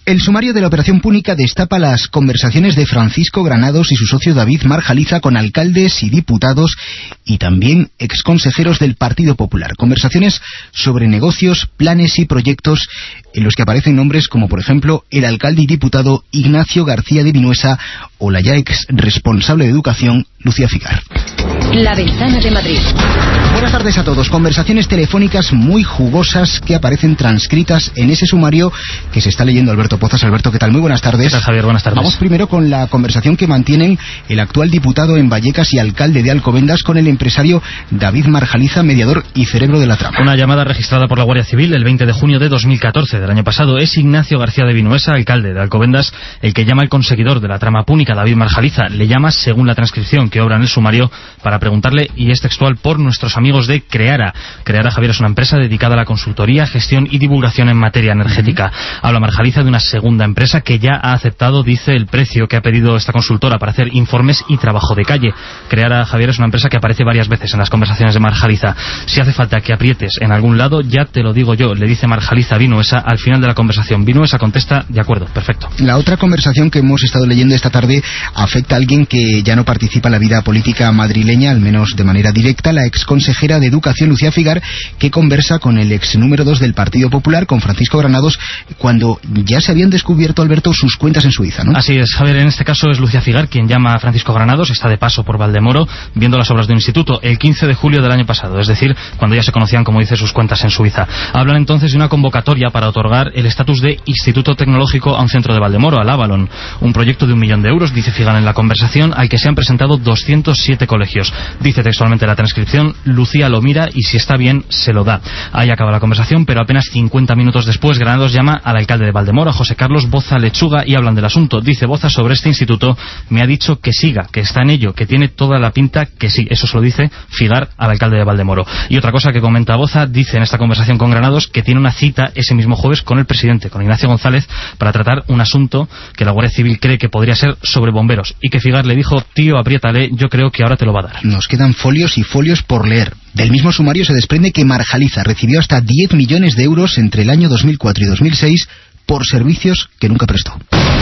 El sumario de la Operación Púnica destapa las conversaciones de Francisco Granados y su socio David Marjaliza con alcaldes y diputados y también exconsejeros del Partido Popular. Conversaciones sobre negocios, planes y proyectos en los que aparecen nombres como, por ejemplo, el alcalde y diputado Ignacio García de Vinuesa o la ya ex responsable de Educación, Lucía Figar. La Ventana de Madrid. Buenas tardes a todos. Conversaciones telefónicas muy jugosas que aparecen transcritas en ese sumario que se está leyendo Alberto Pozas. Alberto, ¿qué tal? Muy buenas tardes. ¿Qué tal, Javier? Buenas tardes. Vamos primero con la conversación que mantienen el actual diputado en Vallecas y alcalde de Alcobendas con el empresario David Marjaliza, mediador y cerebro de la trama. Una llamada registrada por la Guardia Civil el 20 de junio de 2014 del año pasado. Es Ignacio García de Vinuesa, alcalde de Alcobendas, el que llama al conseguidor de la trama púnica, David Marjaliza. Le llama, según la transcripción que obra en el sumario, para preguntarle, y es textual, por nuestros amigos de Creara. Creara, Javier, es una empresa dedicada a la consultoría, gestión y divulgación en materia energética. Habla Marjaliza de una segunda empresa que ya ha aceptado, dice, el precio que ha pedido esta consultora para hacer informes y trabajo de calle. Creara, Javier, es una empresa que aparece varias veces en las conversaciones de Marjaliza. Si hace falta que aprietes en algún lado, ya te lo digo yo, le dice Marjaliza a Vinuesa al final de la conversación. Vinuesa contesta, de acuerdo, perfecto. La otra conversación que hemos estado leyendo esta tarde afecta a alguien que ya no participa en la vida política madrileña, al menos de manera directa, la exconsejera de Educación, Lucía Figar, que conversa con el ex número 2 del Partido Popular, con Francisco Granados, cuando ya se habían descubierto, Alberto, sus cuentas en Suiza, ¿no? Así es, Javier, en este caso es Lucía Figar quien llama a Francisco Granados, está de paso por Valdemoro, viendo las obras de un instituto, el 15 de julio del año pasado, es decir, cuando ya se conocían, como dice, sus cuentas en Suiza. Hablan entonces de una convocatoria para otorgar el estatus de Instituto Tecnológico a un centro de Valdemoro, al Avalon, un proyecto de 1 millón de euros, dice Figar en la conversación, al que se han presentado 207 colegios. Dice textualmente la transcripción, Lucía lo mira y si está bien, se lo da. Ahí acaba la conversación, pero apenas 50 minutos después, Granados llama al alcalde de Valdemoro, a José Carlos Boza Lechuga, y hablan del asunto. Dice Boza sobre este instituto, me ha dicho que siga, que está en ello, que tiene toda la pinta que sí. Eso se lo dice Figar al alcalde de Valdemoro. Y otra cosa que comenta Boza, dice en esta conversación con Granados que tiene una cita ese mismo jueves con el presidente, con Ignacio González, para tratar un asunto que la Guardia Civil cree que podría ser sobre bomberos, y que Figar le dijo, tío, apriétale, yo creo que ahora te lo va a dar. Nos quedan folios y folios por leer. Del mismo sumario se desprende que Marjaliza recibió hasta 10 millones de euros entre el año 2004 y 2006 por servicios que nunca prestó.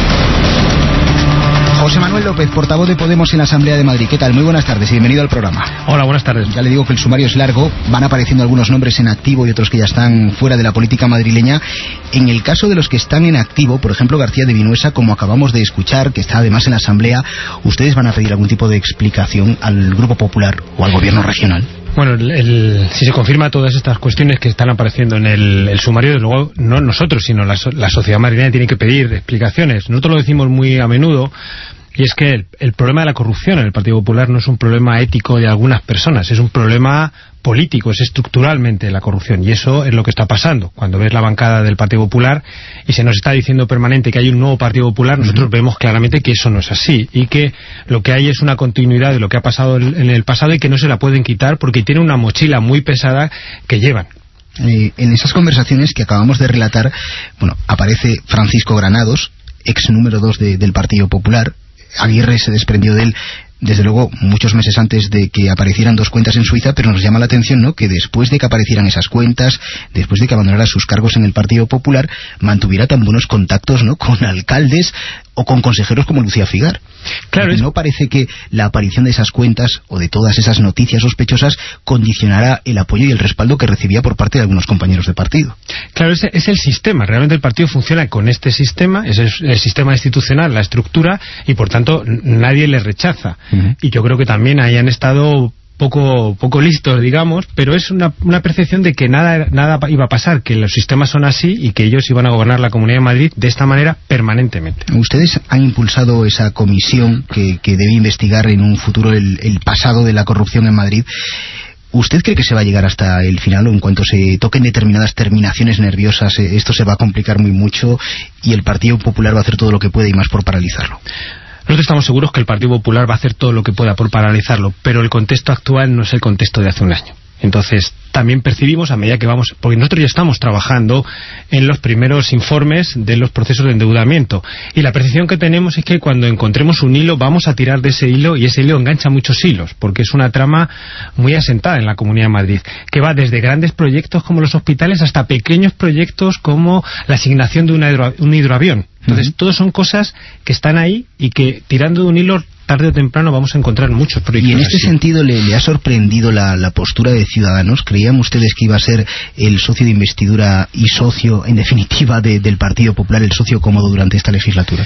José Manuel López, portavoz de Podemos en la Asamblea de Madrid. ¿Qué tal? Muy buenas tardes y bienvenido al programa. Hola, buenas tardes. Ya le digo que el sumario es largo, van apareciendo algunos nombres en activo y otros que ya están fuera de la política madrileña. En el caso de los que están en activo, por ejemplo García de Vinuesa, como acabamos de escuchar, que está además en la Asamblea, ¿ustedes van a pedir algún tipo de explicación al Grupo Popular o al Gobierno regional? Bueno, si se confirma todas estas cuestiones que están apareciendo en el sumario, desde luego no nosotros, sino la sociedad madrileña tiene que pedir explicaciones. Nosotros lo decimos muy a menudo, y es que el problema de la corrupción en el Partido Popular no es un problema ético de algunas personas, es un problema político, es estructuralmente la corrupción, y eso es lo que está pasando. Cuando ves la bancada del Partido Popular y se nos está diciendo permanente que hay un nuevo Partido Popular, nosotros vemos claramente que eso no es así, y que lo que hay es una continuidad de lo que ha pasado en el pasado y que no se la pueden quitar porque tiene una mochila muy pesada que llevan. En esas conversaciones que acabamos de relatar, bueno, aparece Francisco Granados, ex número 2 del Partido Popular. Aguirre se desprendió de él, desde luego, muchos meses antes de que aparecieran 2 cuentas en Suiza, pero nos llama la atención, ¿no?, que después de que aparecieran esas cuentas, después de que abandonara sus cargos en el Partido Popular, mantuviera tan buenos contactos, ¿no?, con alcaldes o con consejeros como Lucía Figar. Claro, ¿no parece que la aparición de esas cuentas o de todas esas noticias sospechosas condicionará el apoyo y el respaldo que recibía por parte de algunos compañeros de partido? Claro, ese es el sistema. Realmente el partido funciona con este sistema, es el sistema institucional, la estructura, y por tanto nadie le rechaza. Y yo creo que también ahí han estado poco listos, digamos, pero es una percepción de que nada iba a pasar, que los sistemas son así y que ellos iban a gobernar la Comunidad de Madrid de esta manera permanentemente. Ustedes han impulsado esa comisión que debe investigar en un futuro el pasado de la corrupción en Madrid. ¿Usted cree que se va a llegar hasta el final, o en cuanto se toquen determinadas terminaciones nerviosas esto se va a complicar muy mucho y el Partido Popular va a hacer todo lo que puede y más por paralizarlo? Nosotros estamos seguros que el Partido Popular va a hacer todo lo que pueda por paralizarlo, pero el contexto actual no es el contexto de hace un año. Entonces, también percibimos a medida que vamos, porque nosotros ya estamos trabajando en los primeros informes de los procesos de endeudamiento, y la percepción que tenemos es que cuando encontremos un hilo vamos a tirar de ese hilo, y ese hilo engancha muchos hilos, porque es una trama muy asentada en la Comunidad de Madrid, que va desde grandes proyectos como los hospitales hasta pequeños proyectos como la asignación de un hidroavión. Entonces, todas son cosas que están ahí y que, tirando de un hilo, tarde o temprano vamos a encontrar muchos proyectos. Y en este sentido, ¿le ha sorprendido la postura de Ciudadanos? ¿Creían ustedes que iba a ser el socio de investidura y socio, en definitiva, del Partido Popular, el socio cómodo durante esta legislatura?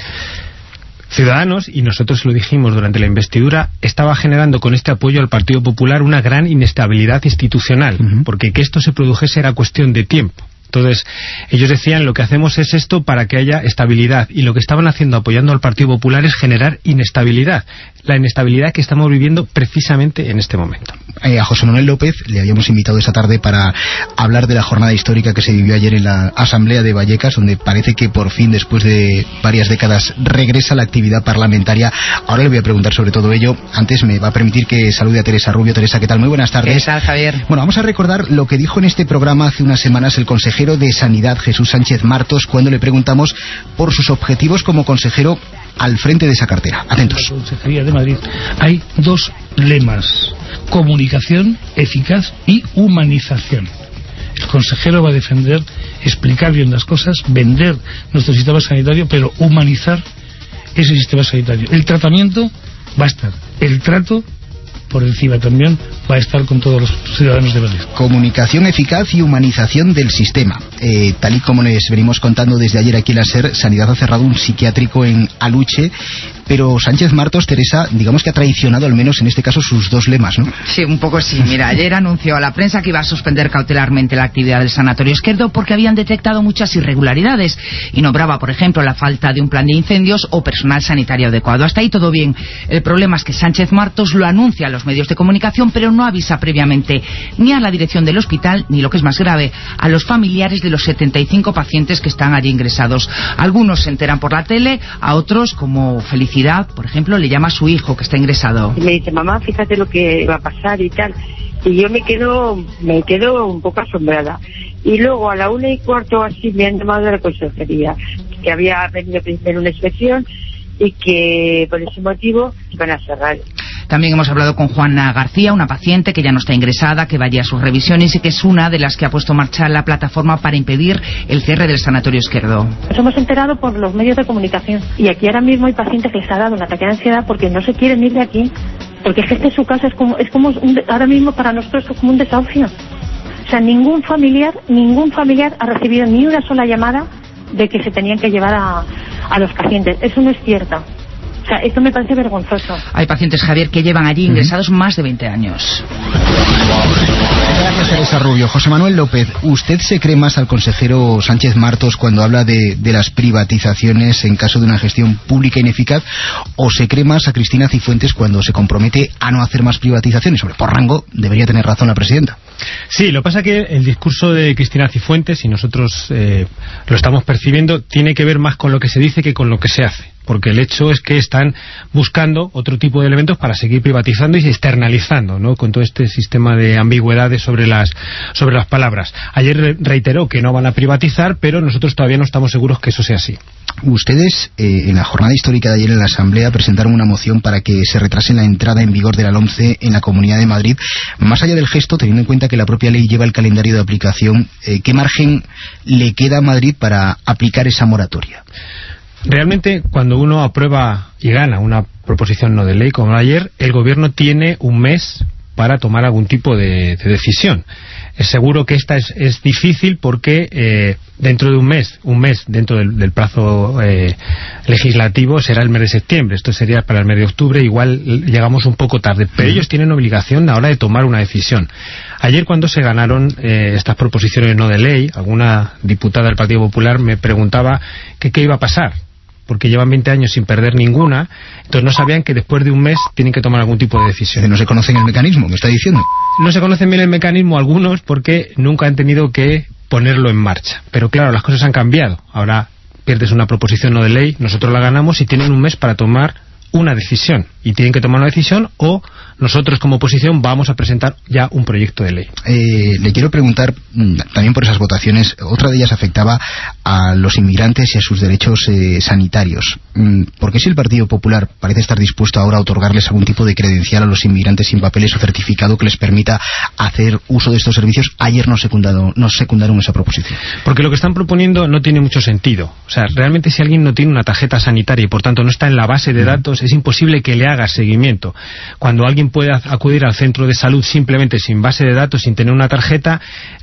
Ciudadanos, y nosotros lo dijimos durante la investidura, estaba generando con este apoyo al Partido Popular una gran inestabilidad institucional, porque que esto se produjese era cuestión de tiempo. Entonces, ellos decían, lo que hacemos es esto para que haya estabilidad, y lo que estaban haciendo apoyando al Partido Popular es generar inestabilidad, la inestabilidad que estamos viviendo precisamente en este momento. A José Manuel López le habíamos invitado esta tarde para hablar de la jornada histórica que se vivió ayer en la Asamblea de Vallecas, donde parece que por fin, después de varias décadas, regresa la actividad parlamentaria. Ahora le voy a preguntar sobre todo ello. Antes me va a permitir que salude a Teresa Rubio. Teresa, ¿qué tal? Muy buenas tardes. ¿Qué tal, Javier? Bueno, vamos a recordar lo que dijo en este programa hace unas semanas el consejero de Sanidad, Jesús Sánchez Martos, cuando le preguntamos por sus objetivos como consejero al frente de esa cartera. Atentos. En la Consejería de Madrid hay dos lemas: comunicación eficaz y humanización. El consejero va a defender, explicar bien las cosas, vender nuestro sistema sanitario, pero humanizar ese sistema sanitario. El tratamiento va a estar, el trato por encima también va a estar con todos los ciudadanos de Madrid. Comunicación eficaz y humanización del sistema. Tal y como les venimos contando desde ayer aquí en la SER, Sanidad ha cerrado un psiquiátrico en Aluche, pero Sánchez Martos, Teresa, digamos que ha traicionado al menos en este caso sus dos lemas, ¿no? Sí, un poco sí. Mira, ayer anunció a la prensa que iba a suspender cautelarmente la actividad del Sanatorio Esquerdo porque habían detectado muchas irregularidades y nombraba, por ejemplo, la falta de un plan de incendios o personal sanitario adecuado. Hasta ahí todo bien. El problema es que Sánchez Martos lo anuncia a los medios de comunicación, pero no avisa previamente ni a la dirección del hospital, ni, lo que es más grave, a los familiares de los 75 pacientes que están allí ingresados. Algunos se enteran por la tele, a otros, como Felicidad, por ejemplo, le llama a su hijo que está ingresado. Y me dice, mamá, fíjate lo que va a pasar y tal. Y yo me quedo un poco asombrada. Y luego a la 1:15 así me han llamado de la consejería, que había venido primero una inspección y que por ese motivo iban a cerrar. También hemos hablado con Juana García, una paciente que ya no está ingresada, que vaya a sus revisiones y que es una de las que ha puesto en marcha la plataforma para impedir el cierre del Sanatorio Esquerdo. Nos hemos enterado por los medios de comunicación y aquí ahora mismo hay pacientes que les ha dado un ataque de ansiedad porque no se quieren ir de aquí, porque es que su casa es como ahora mismo para nosotros es como un desahucio. O sea, ningún familiar ha recibido ni una sola llamada de que se tenían que llevar a los pacientes. Eso no es cierto. O sea, esto me parece vergonzoso. Hay pacientes, Javier, que llevan allí ingresados más de 20 años. Gracias, Teresa Rubio. José Manuel López, ¿usted se cree más al consejero Sánchez Martos cuando habla de las privatizaciones en caso de una gestión pública ineficaz, o se cree más a Cristina Cifuentes cuando se compromete a no hacer más privatizaciones? Hombre, por rango debería tener razón la presidenta. Sí, lo que pasa es que el discurso de Cristina Cifuentes, y nosotros lo estamos percibiendo, tiene que ver más con lo que se dice que con lo que se hace. Porque el hecho es que están buscando otro tipo de elementos para seguir privatizando y externalizando, ¿no? Con todo este sistema de ambigüedades sobre las palabras. Ayer reiteró que no van a privatizar, pero nosotros todavía no estamos seguros que eso sea así. Ustedes, en la jornada histórica de ayer en la Asamblea, presentaron una moción para que se retrase la entrada en vigor de la LOMCE en la Comunidad de Madrid. Más allá del gesto, teniendo en cuenta que la propia ley lleva el calendario de aplicación, ¿qué margen le queda a Madrid para aplicar esa moratoria? Realmente, cuando uno aprueba y gana una proposición no de ley como ayer, el gobierno tiene un mes para tomar algún tipo de decisión. Es seguro que esta es difícil porque dentro de un mes dentro del plazo legislativo será el mes de septiembre. Esto sería para el mes de octubre, igual llegamos un poco tarde, pero ellos tienen obligación ahora de tomar una decisión. Ayer, cuando se ganaron estas proposiciones no de ley, alguna diputada del Partido Popular me preguntaba que qué iba a pasar, porque llevan 20 años sin perder ninguna, entonces no sabían que después de un mes tienen que tomar algún tipo de decisión. No se conocen el mecanismo, ¿me está diciendo? No se conocen bien el mecanismo algunos porque nunca han tenido que ponerlo en marcha. Pero claro, las cosas han cambiado. Ahora pierdes una proposición no de ley, nosotros la ganamos y tienen un mes para tomar una decisión. Y tienen que tomar una decisión o nosotros como oposición vamos a presentar ya un proyecto de ley. Le quiero preguntar, también por esas votaciones, otra de ellas afectaba a los inmigrantes y a sus derechos sanitarios. ¿Por qué si el Partido Popular parece estar dispuesto ahora a otorgarles algún tipo de credencial a los inmigrantes sin papeles o certificado que les permita hacer uso de estos servicios, ayer no secundaron esa proposición? Porque lo que están proponiendo no tiene mucho sentido. O sea, realmente si alguien no tiene una tarjeta sanitaria y por tanto no está en la base de datos, es imposible que le haga seguimiento. Cuando alguien puede acudir al centro de salud simplemente sin base de datos, sin tener una tarjeta,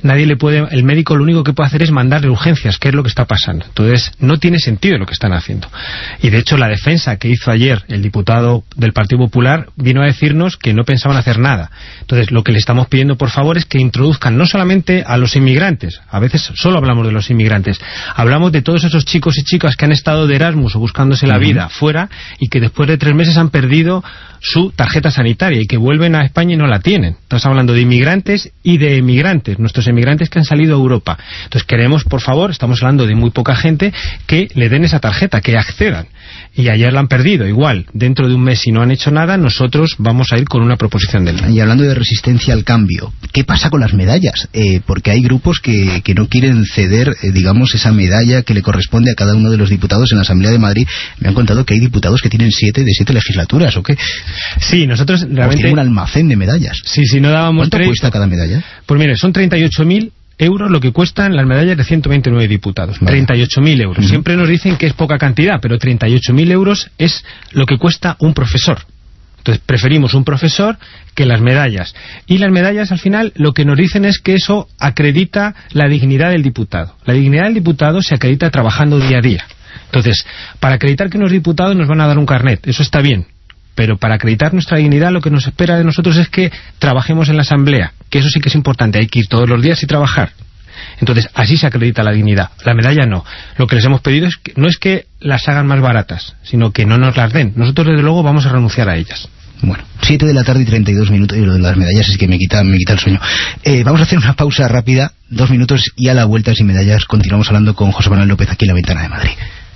el médico lo único que puede hacer es mandarle urgencias, que es lo que está pasando. Entonces, no tiene sentido lo que están haciendo. Y de hecho, la defensa que hizo ayer el diputado del Partido Popular vino a decirnos que no pensaban hacer nada. Entonces, lo que le estamos pidiendo, por favor, es que introduzcan no solamente a los inmigrantes, a veces solo hablamos de los inmigrantes, hablamos de todos esos chicos y chicas que han estado de Erasmus o buscándose la vida fuera y que después de 3 meses han perdido su tarjeta sanitaria y que vuelven a España y no la tienen. Estamos hablando de inmigrantes y de emigrantes, nuestros emigrantes que han salido a Europa. Entonces queremos, por favor, estamos hablando de muy poca gente, que le den esa tarjeta, que accedan. Y ayer la han perdido, igual. Dentro de un mes, si no han hecho nada, nosotros vamos a ir con una proposición de ley. Y hablando de resistencia al cambio, ¿qué pasa con las medallas? Porque hay grupos que no quieren ceder, digamos, esa medalla que le corresponde a cada uno de los diputados en la Asamblea de Madrid. Me han contado que hay diputados que tienen 7 legislaturas, ¿o qué? Sí, nosotros realmente... tienen un almacén de medallas. Sí, no dábamos... ¿Cuánto cuesta cada medalla? Pues mire, son 38.000 euros lo que cuestan las medallas de 129 diputados. Vale. 38.000 euros. Siempre nos dicen que es poca cantidad, pero 38.000 euros es lo que cuesta un profesor. Entonces preferimos un profesor que las medallas. Y las medallas al final lo que nos dicen es que eso acredita la dignidad del diputado. La dignidad del diputado se acredita trabajando día a día. Entonces, para acreditar que unos diputados nos van a dar un carnet, eso está bien. Pero para acreditar nuestra dignidad lo que nos espera de nosotros es que trabajemos en la Asamblea, que eso sí que es importante, hay que ir todos los días y trabajar. Entonces, así se acredita la dignidad. La medalla no. Lo que les hemos pedido es que, no es que las hagan más baratas, sino que no nos las den. Nosotros, desde luego, vamos a renunciar a ellas. Bueno, 7 de la tarde y 32 minutos, y lo de las medallas es que me quita el sueño. Vamos a hacer una pausa rápida, 2 minutos, y a la vuelta sin medallas continuamos hablando con José Manuel López aquí en La Ventana de Madrid.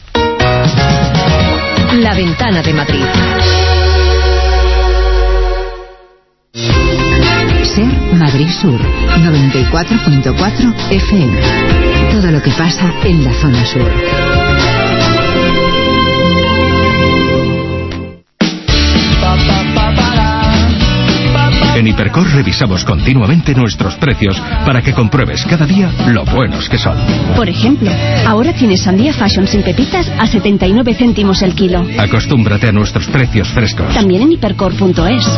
La Ventana de Madrid. Ser Madrid Sur, 94.4 FM. Todo lo que pasa en la zona sur. En Hipercor revisamos continuamente nuestros precios para que compruebes cada día lo buenos que son. Por ejemplo, ahora tienes sandía Fashion sin pepitas a 79 céntimos el kilo. Acostúmbrate a nuestros precios frescos. También en hipercor.es.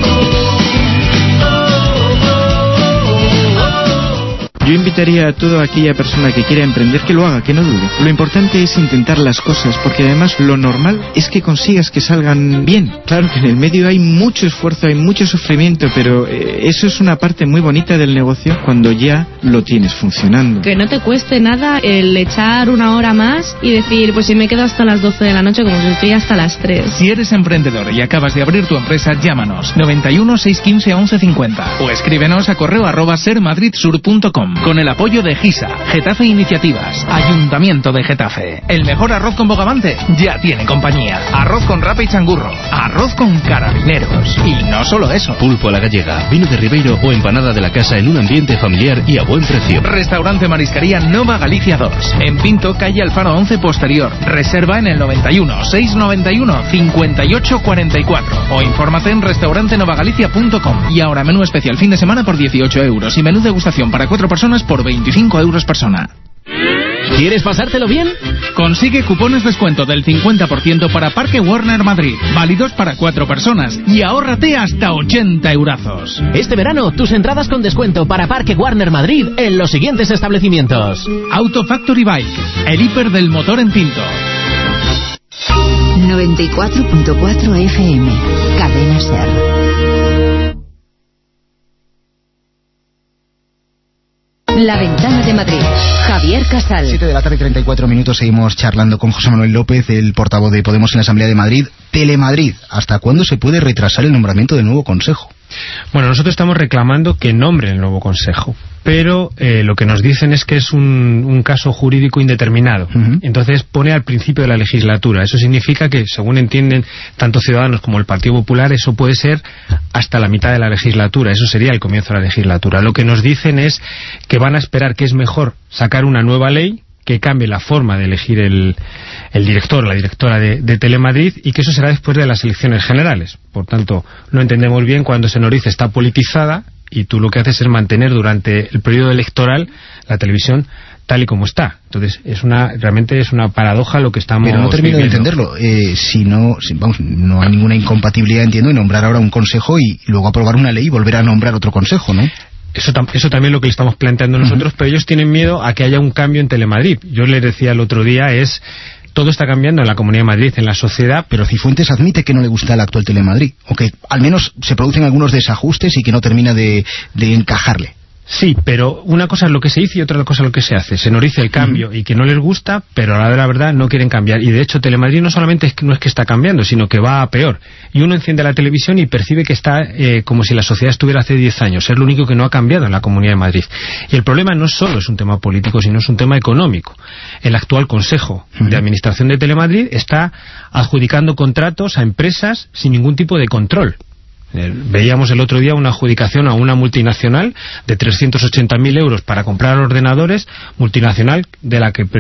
Yo invitaría a toda aquella persona que quiera emprender que lo haga, que no dude. Lo importante es intentar las cosas, porque además lo normal es que consigas que salgan bien. Claro que en el medio hay mucho esfuerzo, hay mucho sufrimiento, pero eso es una parte muy bonita del negocio cuando ya lo tienes funcionando. Que no te cueste nada el echar 1 hora más y decir, pues si me quedo hasta las 12 de la noche como si estoy hasta las 3. Si eres emprendedor y acabas de abrir tu empresa, llámanos 91 615 1150 o escríbenos a @sermadridsur.com. Con el apoyo de GISA, Getafe Iniciativas, Ayuntamiento de Getafe. El mejor arroz con bogavante ya tiene compañía. Arroz con rapa y changurro, arroz con carabineros. Y no solo eso. Pulpo a la gallega, vino de Ribeiro o empanada de la casa en un ambiente familiar y a buen precio. Restaurante Mariscaría Nova Galicia 2. En Pinto, calle Alfaro 11 posterior. Reserva en el 91 691 58 44 o infórmate en restaurantenovagalicia.com. Y ahora menú especial fin de semana por 18 euros y menú degustación para 4 personas por 25 euros persona. ¿Quieres pasártelo bien? Consigue cupones descuento del 50% para Parque Warner Madrid, válidos para 4 personas, y ahórrate hasta 80 eurazos. Este verano, tus entradas con descuento para Parque Warner Madrid en los siguientes establecimientos: Auto Factory Bike, el hiper del motor en Pinto. 94.4 FM, Cadena Ser. La Ventana de Madrid. Javier Casal. 7 de la tarde y 34 minutos. Seguimos charlando con José Manuel López, el portavoz de Podemos en la Asamblea de Madrid. Telemadrid, ¿hasta cuándo se puede retrasar el nombramiento del nuevo Consejo? Bueno, nosotros estamos reclamando que nombren el nuevo Consejo, pero lo que nos dicen es que es un caso jurídico indeterminado. Entonces pone al principio de la legislatura. Eso significa que, según entienden tanto Ciudadanos como el Partido Popular, eso puede ser hasta la mitad de la legislatura. Eso sería el comienzo de la legislatura. Lo que nos dicen es que van a esperar, que es mejor sacar una nueva ley que cambie la forma de elegir el director o la directora de Telemadrid, y que eso será después de las elecciones generales. Por tanto, no entendemos bien cuando se nos dice está politizada y tú lo que haces es mantener durante el periodo electoral la televisión tal y como está. Entonces, realmente es una paradoja lo que estamos Pero no termino viviendo. de entenderlo. No hay ninguna incompatibilidad, entiendo, en nombrar ahora un consejo y luego aprobar una ley y volver a nombrar otro consejo, ¿no? Eso también es lo que le estamos planteando nosotros, pero ellos tienen miedo a que haya un cambio en Telemadrid. Yo les decía el otro día, todo está cambiando en la Comunidad de Madrid, en la sociedad. Pero Cifuentes admite que no le gusta el actual Telemadrid, o que al menos se producen algunos desajustes y que no termina de encajarle. Sí, pero una cosa es lo que se dice y otra cosa es lo que se hace. Se nos dice el cambio y que no les gusta, pero a la hora de la verdad no quieren cambiar. Y de hecho Telemadrid no solamente no es que está cambiando, sino que va a peor. Y uno enciende la televisión y percibe que está como si la sociedad estuviera hace 10 años. Es lo único que no ha cambiado en la Comunidad de Madrid. Y el problema no solo es un tema político, sino es un tema económico. El actual Consejo de Administración de Telemadrid está adjudicando contratos a empresas sin ningún tipo de control. Veíamos el otro día una adjudicación a una multinacional de 380.000 euros para comprar ordenadores, multinacional de la que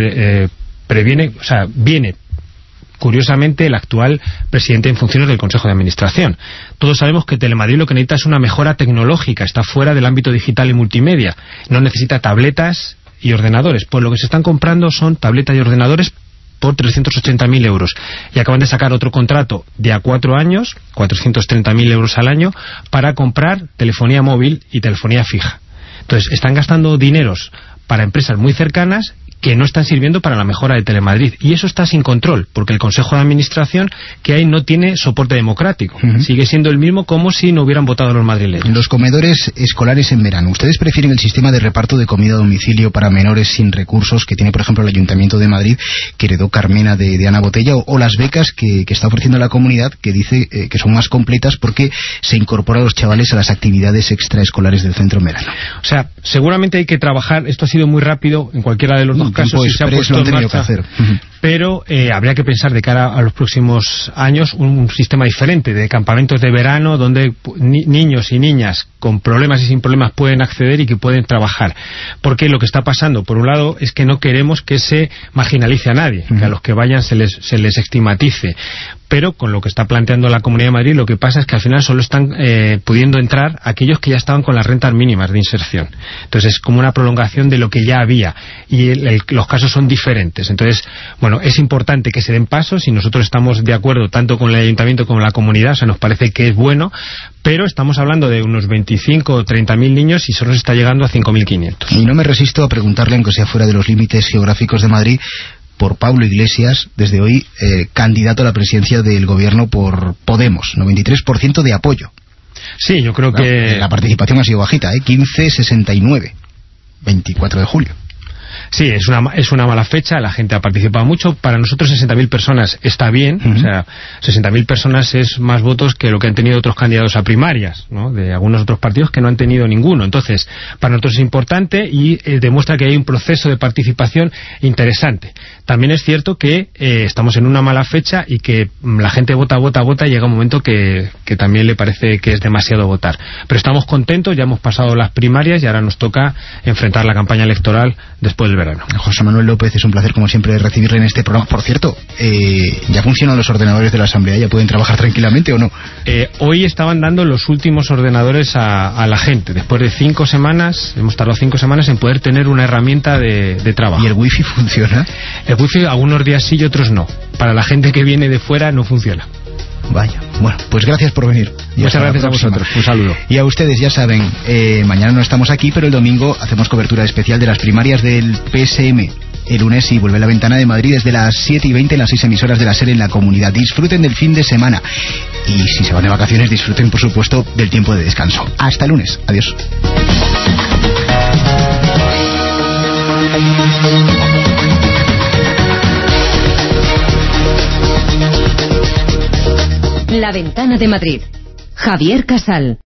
viene curiosamente el actual presidente en funciones del Consejo de Administración. Todos sabemos que Telemadrid lo que necesita es una mejora tecnológica, está fuera del ámbito digital y multimedia, no necesita tabletas y ordenadores, pues lo que se están comprando son tabletas y ordenadores por 380.000 euros. Y acaban de sacar otro contrato de a 4 años, 430.000 euros al año, para comprar telefonía móvil y telefonía fija. Entonces, están gastando dineros para empresas muy cercanas que no están sirviendo para la mejora de Telemadrid. Y eso está sin control, porque el Consejo de Administración que hay no tiene soporte democrático. Sigue siendo el mismo como si no hubieran votado los madrileños. Los comedores escolares en verano. ¿Ustedes prefieren el sistema de reparto de comida a domicilio para menores sin recursos que tiene, por ejemplo, el Ayuntamiento de Madrid, que heredó Carmena de Ana Botella, o las becas que está ofreciendo la comunidad, que dice que son más completas porque se incorporan a los chavales a las actividades extraescolares del centro en verano? O sea, seguramente hay que trabajar, esto ha sido muy rápido en cualquiera de los dos casos, se ha puesto en marcha, pero habría que pensar de cara a los próximos años un sistema diferente de campamentos de verano donde niños y niñas con problemas y sin problemas pueden acceder y que pueden trabajar, porque lo que está pasando por un lado es que no queremos que se marginalice a nadie, que a los que vayan se les estigmatice, pero con lo que está planteando la Comunidad de Madrid lo que pasa es que al final solo están pudiendo entrar aquellos que ya estaban con las rentas mínimas de inserción. Entonces es como una prolongación de lo que ya había y los casos son diferentes. Entonces, bueno, es importante que se den pasos y nosotros estamos de acuerdo tanto con el Ayuntamiento como la comunidad, o sea, nos parece que es bueno, pero estamos hablando de unos 25 o 30.000 niños y solo se está llegando a 5.500. Y no me resisto a preguntarle, aunque sea fuera de los límites geográficos de Madrid, por Pablo Iglesias, desde hoy candidato a la presidencia del gobierno por Podemos, 93% de apoyo. Sí, yo creo que la participación ha sido bajita, 15,69, 24 de julio. Sí, es una mala fecha, la gente ha participado mucho. Para nosotros 60.000 personas está bien, o sea, 60.000 personas es más votos que lo que han tenido otros candidatos a primarias, ¿no?, de algunos otros partidos que no han tenido ninguno. Entonces, para nosotros es importante y demuestra que hay un proceso de participación interesante. También es cierto que estamos en una mala fecha y que la gente vota y llega un momento que también le parece que es demasiado votar. Pero estamos contentos, ya hemos pasado las primarias y ahora nos toca enfrentar la campaña electoral después del verano. José Manuel López, es un placer como siempre recibirle en este programa. Por cierto, ¿ya funcionan los ordenadores de la Asamblea? ¿Ya pueden trabajar tranquilamente o no? Hoy estaban dando los últimos ordenadores a la gente. Después de 5 semanas, hemos tardado 5 semanas en poder tener una herramienta de trabajo. ¿Y el wifi funciona? El wifi algunos días sí y otros no. Para la gente que viene de fuera no funciona. Vaya, bueno, pues gracias por venir. Muchas gracias a vosotros, un saludo. Y a ustedes, ya saben, mañana no estamos aquí, pero el domingo hacemos cobertura especial de las primarias del PSM. El lunes sí vuelve La Ventana de Madrid desde las 7:20 en las 6 emisoras de la SER en la comunidad. Disfruten del fin de semana y si se van de vacaciones disfruten, por supuesto, del tiempo de descanso. Hasta el lunes, adiós. La Ventana de Madrid. Javier Casal.